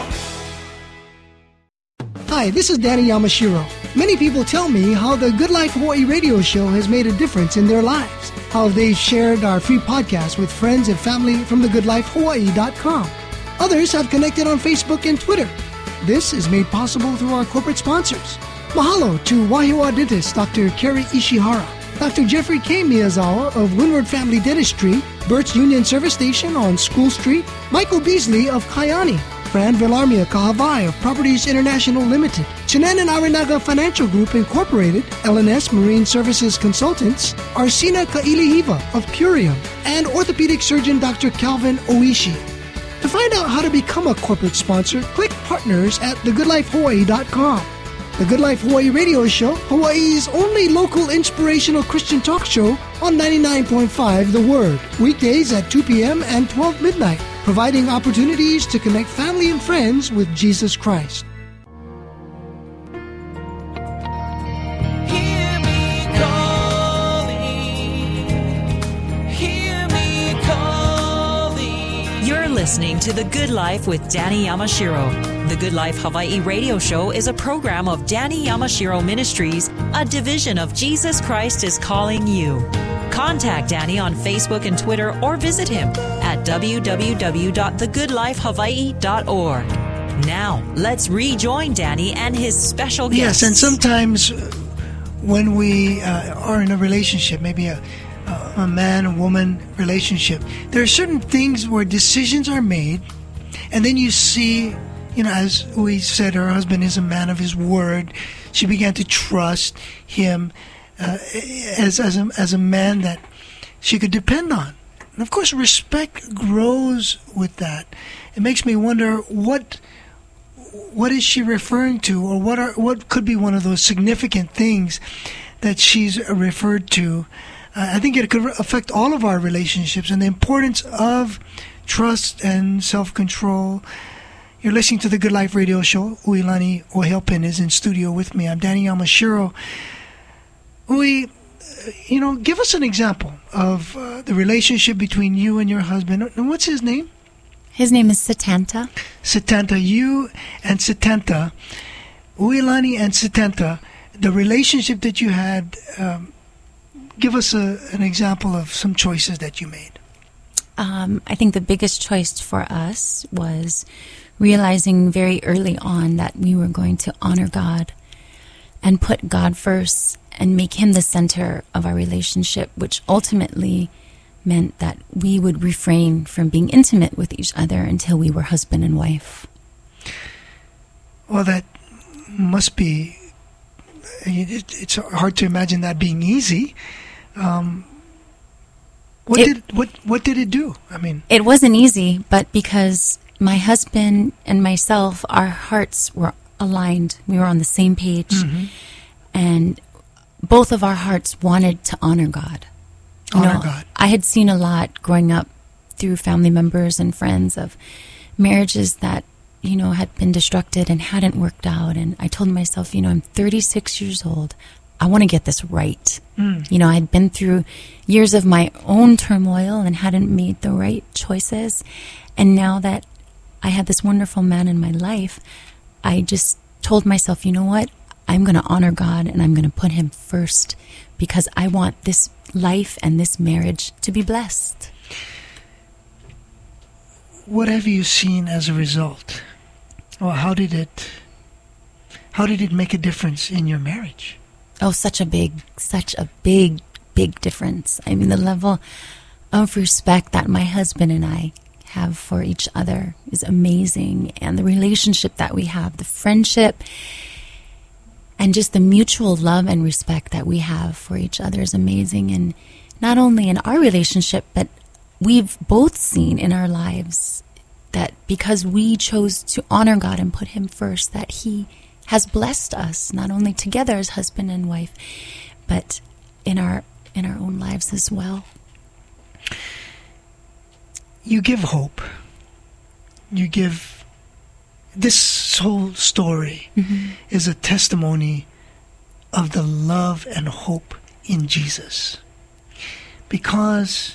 Hi, this is Danny Yamashiro. Many people tell me how the Good Life Hawaii radio show has made a difference in their lives, how they've shared our free podcast with friends and family from the good life hawaii dot com. Others have connected on Facebook and Twitter. This is made possible through our corporate sponsors. Mahalo to Wahiawa dentist Doctor Kerry Ishihara, Doctor Jeffrey K. Miyazawa of Windward Family Dentistry, Burt's Union Service Station on School Street, Michael Beasley of Kayani, Fran Villarmia Kahavai of Properties International Limited, Chinan and Arinaga Financial Group Incorporated, L N S Marine Services Consultants, Arsina Kailihiva of Purium, and orthopedic surgeon Doctor Calvin Oishi. To find out how to become a corporate sponsor, click partners at the good life hawaii dot com. The Good Life Hawaii Radio Show, Hawaii's only local inspirational Christian talk show on ninety-nine point five The Word, weekdays at two p.m. and twelve midnight, providing opportunities to connect family and friends with Jesus Christ. Listening to The Good Life with Danny Yamashiro. The Good Life Hawaii Radio Show is a program of Danny Yamashiro Ministries, a division of Jesus Christ is Calling You. Contact Danny on Facebook and Twitter or visit him at w w w dot the good life hawaii dot org. Now, let's rejoin Danny and his special guests. Yes, and sometimes when we uh, are in a relationship, maybe a a man and woman relationship, there are certain things where decisions are made, and then you see, you know, as we said, her husband is a man of his word. She began to trust him uh, as as a, as a man that she could depend on. And of course, respect grows with that. It makes me wonder what what is she referring to, or what are what could be one of those significant things that she's referred to. Uh, I think it could affect all of our relationships and the importance of trust and self-control. You're listening to the Good Life Radio Show. Uilani Ohelpin is in studio with me. I'm Danny Yamashiro. Ui, you know, give us an example of uh, the relationship between you and your husband. And what's his name? His name is Setanta. Setanta. You and Setanta, Uilani and Setanta, the relationship that you had, um, give us a, an example of some choices that you made. Um, I think the biggest choice for us was realizing very early on that we were going to honor God and put God first and make Him the center of our relationship, which ultimately meant that we would refrain from being intimate with each other until we were husband and wife. Well, that must be, it, it's hard to imagine that being easy. Um, what it, did what what did it do? I mean, it wasn't easy, but because my husband and myself, our hearts were aligned. We were on the same page, mm-hmm. and both of our hearts wanted to honor God. You honor know, God. I had seen a lot growing up through family members and friends of marriages that, you know, had been destructed and hadn't worked out. And I told myself, you know, I'm thirty-six years old. I want to get this right. Mm. You know, I'd been through years of my own turmoil and hadn't made the right choices. And now that I had this wonderful man in my life, I just told myself, you know what? I'm going to honor God and I'm going to put Him first because I want this life and this marriage to be blessed. What have you seen as a result? Or how did it, how did it make a difference in your marriage? Oh, such a big, such a big, big difference. I mean, the level of respect that my husband and I have for each other is amazing. And the relationship that we have, the friendship, and just the mutual love and respect that we have for each other is amazing. And not only in our relationship, but we've both seen in our lives that because we chose to honor God and put Him first, that He has blessed us, not only together as husband and wife, but in our in our own lives as well. You give hope. You give... This whole story mm-hmm. is a testimony of the love and hope in Jesus. Because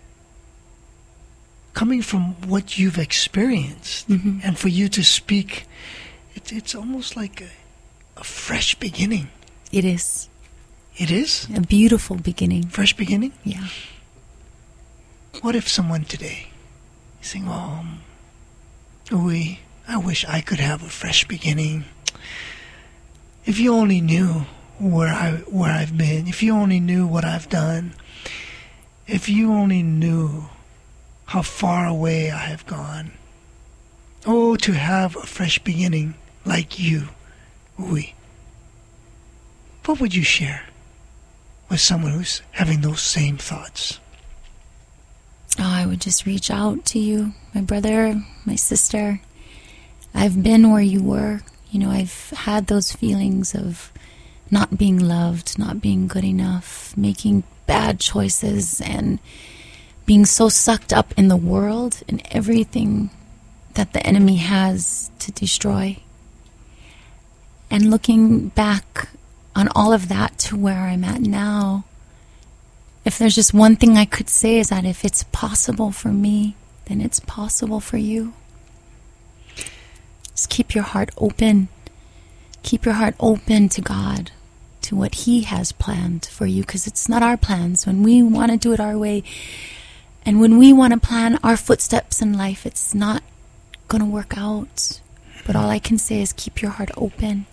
coming from what you've experienced, mm-hmm. and for you to speak, it, it's almost like a, a fresh beginning. It is. It is? A beautiful beginning. Fresh beginning? Yeah. What if someone today is saying, oh, we, I wish I could have a fresh beginning. If you only knew where I where I've been, if you only knew what I've done, if you only knew how far away I have gone. Oh, to have a fresh beginning like you, Uwe. What would you share with someone who's having those same thoughts? Oh, I would just reach out to you, my brother, my sister. I've been where you were. You know, I've had those feelings of not being loved, not being good enough, making bad choices, and being so sucked up in the world and everything that the enemy has to destroy. And looking back on all of that to where I'm at now, if there's just one thing I could say is that if it's possible for me, then it's possible for you. Just keep your heart open. Keep your heart open to God, to what He has planned for you, because it's not our plans. When we want to do it our way, and when we want to plan our footsteps in life, it's not going to work out. But all I can say is keep your heart open.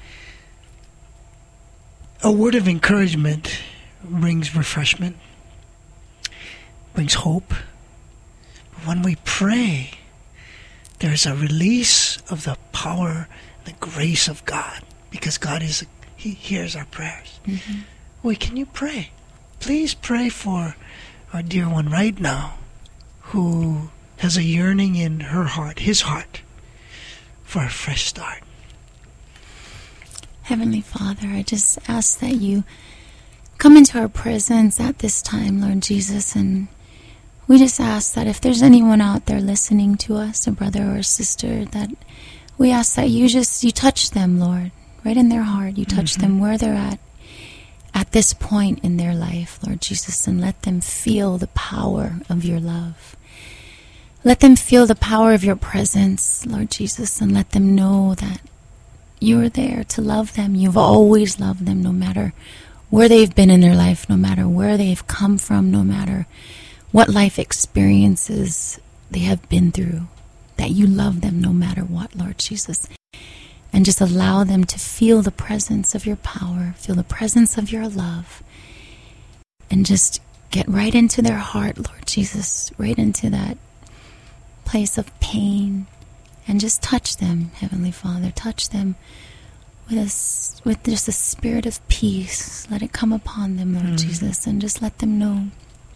A word of encouragement brings refreshment, brings hope. But when we pray, there's a release of the power, the grace of God, because God is, He hears our prayers. Mm-hmm. Wait, can you pray? Please pray for our dear one right now who has a yearning in her heart, his heart, for a fresh start. Heavenly Father, I just ask that you come into our presence at this time, Lord Jesus, and we just ask that if there's anyone out there listening to us, a brother or a sister, that we ask that you just, you touch them, Lord, right in their heart. You touch mm-hmm. them where they're at, at this point in their life, Lord Jesus, and let them feel the power of your love. Let them feel the power of your presence, Lord Jesus, and let them know that you're there to love them. You've always loved them, no matter where they've been in their life, no matter where they've come from, no matter what life experiences they have been through, that you love them no matter what, Lord Jesus. And just allow them to feel the presence of your power, feel the presence of your love, and just get right into their heart, Lord Jesus, right into that place of pain, and just touch them, Heavenly Father. Touch them with a, with just a spirit of peace. Let it come upon them, Lord mm. Jesus, and just let them know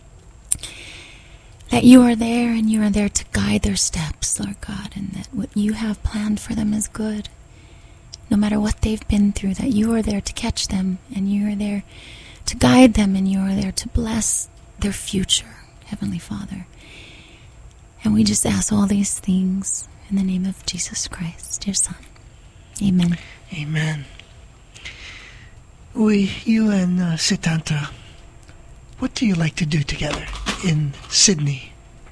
that you are there, and you are there to guide their steps, Lord God, and that what you have planned for them is good. No matter what they've been through, that you are there to catch them, and you are there to guide them, and you are there to bless their future, Heavenly Father. And we just ask all these things in the name of Jesus Christ, your Son. Amen. Amen. We, you and uh, Setanta, what do you like to do together in Sydney?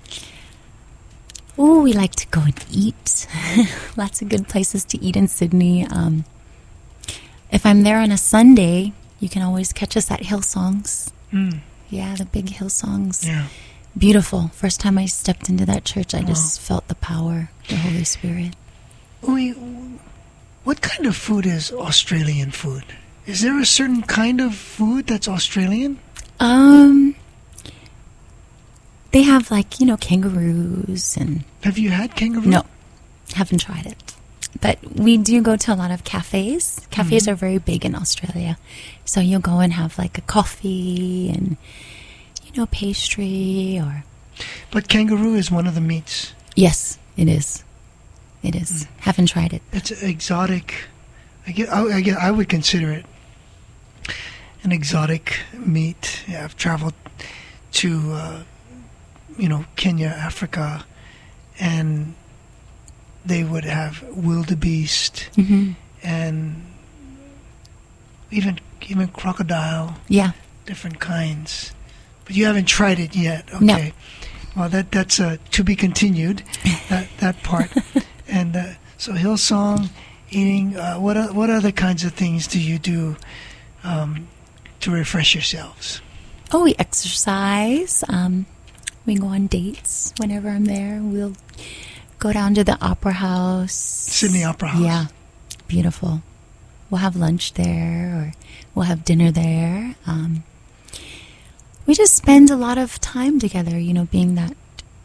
Oh, we like to go and eat. Lots of good places to eat in Sydney. Um, if I'm there on a Sunday, you can always catch us at Hillsongs. Mm. Yeah, the big Hillsongs. Yeah. Beautiful. First time I stepped into that church, I just wow. felt the power, the Holy Spirit. We, what kind of food is Australian food? Is there a certain kind of food that's Australian? Um, they have like, you know, kangaroos and... Have you had kangaroo? No, haven't tried it. But we do go to a lot of cafes. Cafes mm-hmm. are very big in Australia. So you'll go and have like a coffee and... no pastry or... But kangaroo is one of the meats. Yes, it is. It is. Mm. Haven't tried it. It's exotic. I get, I, I, get, I would consider it an exotic meat. Yeah, I've traveled to, uh, you know, Kenya, Africa, and they would have wildebeest mm-hmm. and even even crocodile. Yeah. Different kinds. But you haven't tried it yet. Okay. No. Well, that that's uh, to be continued, that that part. And uh, so Hillsong, eating, uh, what, uh, what other kinds of things do you do um, to refresh yourselves? Oh, we exercise. Um, we go on dates whenever I'm there. We'll go down to the Opera House. Sydney Opera House. Yeah. Beautiful. We'll have lunch there, or we'll have dinner there. Um We just spend a lot of time together, you know, being that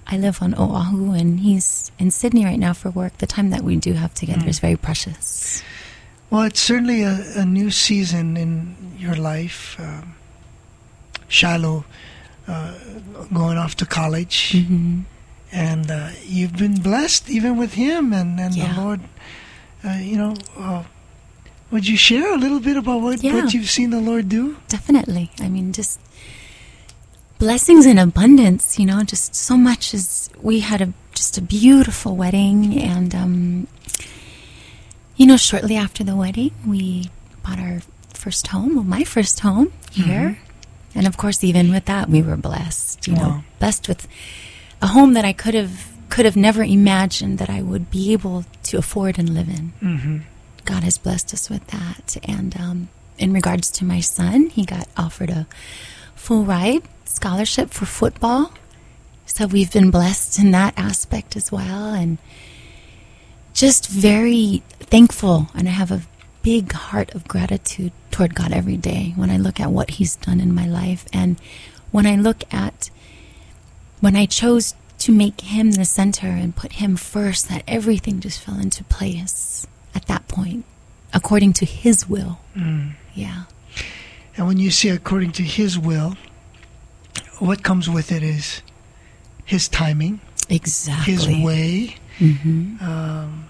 I live on Oahu, and he's in Sydney right now for work. The time that we do have together mm. is very precious. Well, it's certainly a, a new season in your life. Um, Shiloh uh, going off to college, mm-hmm. and uh, you've been blessed even with him, and, and yeah. the Lord, uh, you know, uh, would you share a little bit about what, yeah. what you've seen the Lord do? Definitely. I mean, just blessings in abundance, you know, just so much. As we had a just a beautiful wedding, and um, you know, shortly after the wedding, we bought our first home, well, my first home here, mm-hmm. and of course, even with that, we were blessed. You wow. know, blessed with a home that I could have could have never imagined that I would be able to afford and live in. Mm-hmm. God has blessed us with that, and um, in regards to my son, he got offered a full ride scholarship for football, so we've been blessed in that aspect as well, and just very thankful, and I have a big heart of gratitude toward God every day when I look at what he's done in my life, and when I look at when I chose to make him the center and put him first, that everything just fell into place at that point, according to his will. Mm. Yeah. And when you say according to his will, what comes with it is his timing, exactly, his way. Mm-hmm. Um,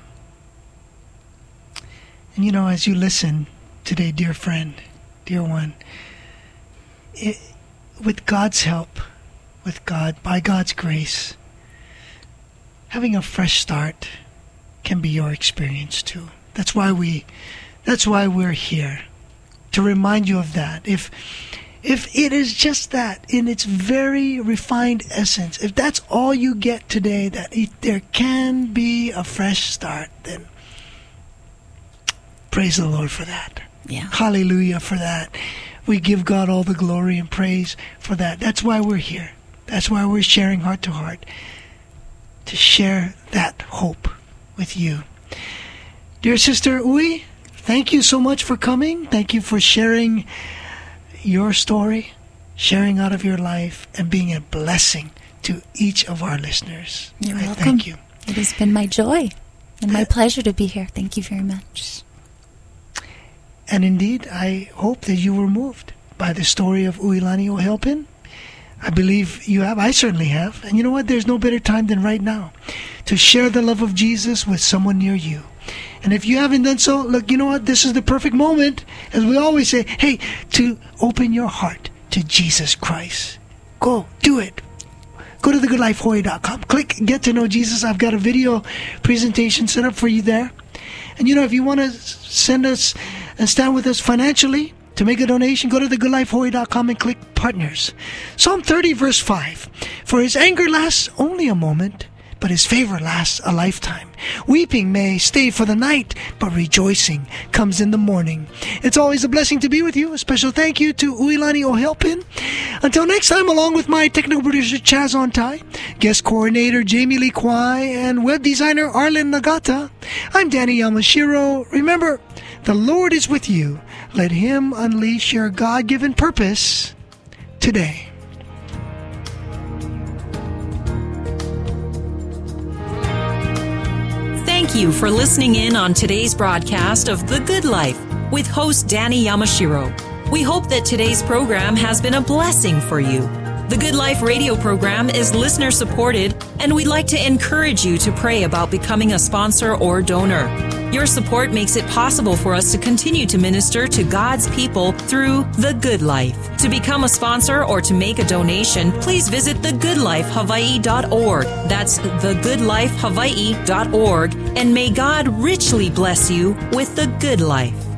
and you know, as you listen today, dear friend, dear one, it, with God's help, with God, by God's grace, having a fresh start can be your experience too. That's why we, that's why we're here, to remind you of that. If If it is just that, in its very refined essence, if that's all you get today, that it, there can be a fresh start, then praise the Lord for that. Yeah. Hallelujah for that. We give God all the glory and praise for that. That's why we're here. That's why we're sharing heart to heart, to share that hope with you. Dear Sister Uy, thank you so much for coming. Thank you for sharing your story, sharing out of your life, and being a blessing to each of our listeners. You're I welcome. Thank you. It has been my joy and my uh, pleasure to be here. Thank you very much. And indeed, I hope that you were moved by the story of Uilani Ohelpin. I believe you have. I certainly have. And you know what? There's no better time than right now to share the love of Jesus with someone near you. And if you haven't done so, look, you know what? This is the perfect moment, as we always say, hey, to open your heart to Jesus Christ. Go, do it. Go to the good life hawaii dot com. Click Get to Know Jesus. I've got a video presentation set up for you there. And you know, if you want to send us and stand with us financially to make a donation, go to the good life hawaii dot com and click Partners. Psalm thirty, verse five. For his anger lasts only a moment, but his favor lasts a lifetime. Weeping may stay for the night, but rejoicing comes in the morning. It's always a blessing to be with you. A special thank you to Uilani Ohelpin. Until next time, along with my technical producer Chaz Ontai, guest coordinator Jamie Lee Kwai, and web designer Arlen Nagata, I'm Danny Yamashiro. Remember, the Lord is with you. Let him unleash your God-given purpose today. Thank you for listening in on today's broadcast of The Good Life with host Danny Yamashiro. We hope that today's program has been a blessing for you. The Good Life radio program is listener supported, and we'd like to encourage you to pray about becoming a sponsor or donor. Your support makes it possible for us to continue to minister to God's people through The Good Life. To become a sponsor or to make a donation, please visit the good life hawaii dot org. That's the good life hawaii dot org. And may God richly bless you with The Good Life.